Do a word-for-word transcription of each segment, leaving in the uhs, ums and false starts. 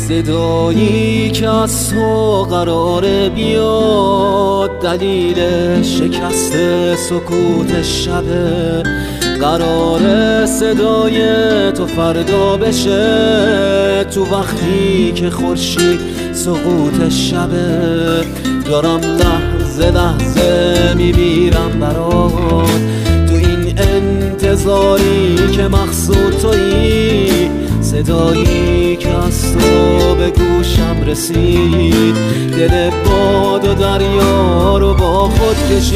صدایی که از تو قراره بیاد دلیل شکست سکوت شبه، قراره صدای تو فردا بشه تو وقتی که خورشید سقوط شبه. دارم لحظه لحظه میمیرم برات تو این انتظاری که مقصود تویی، صدایی که از تو به گوشم رسید دل باد و دریا رو با خود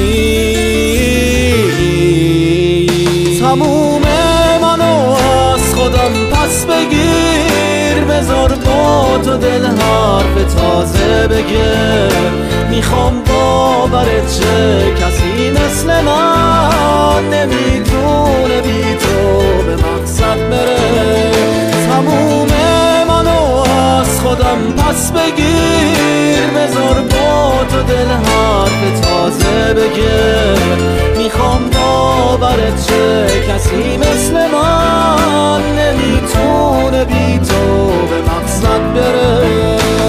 کشید. تموم منو از خودم پس بگیر، بذار با تو دل حرف تازه بگه. میخوام باورت شه کسی مثل من نمیتونه بی تو به مقصد بره. تموم منو از خودم پس بگیر، بذار با تو دل حرف تازه بگه. میخوام باورت شه کسی مثل من نمیتونه بی تو به مقصد بره.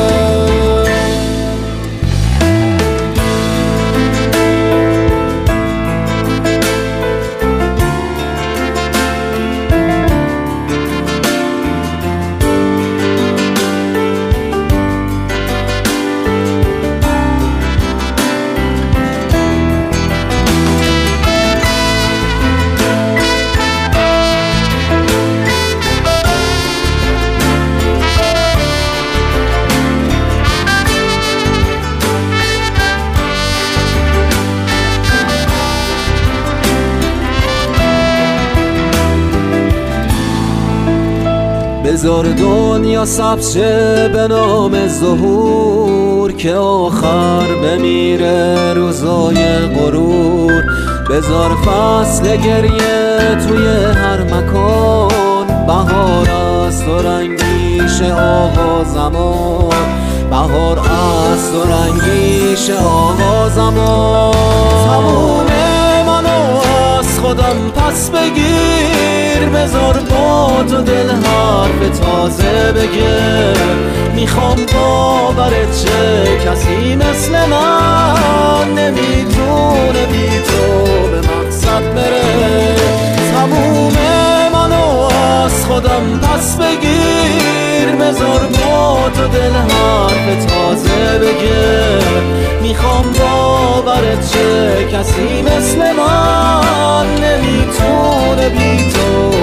بذار دنیا سبز شه به نام ظهور که آخر بمیره روزای غرور. بذار فصل گریه توی هر مکان، بهار از تو رنگیش آقا زمان. بهار از تو رنگیش آقا زمان. تموم منو از خودم پس بگیر، بذار با تو دل حرف تازه بگه. میخوام باورت شه کسی مثل من نمیتونه بی تو به مقصد بره. تموم منو از خودم پس بگیر، بذار با تو دل حرف تازه بگه. میخوام باورت شه کسی مثل من نمیتونه بی تو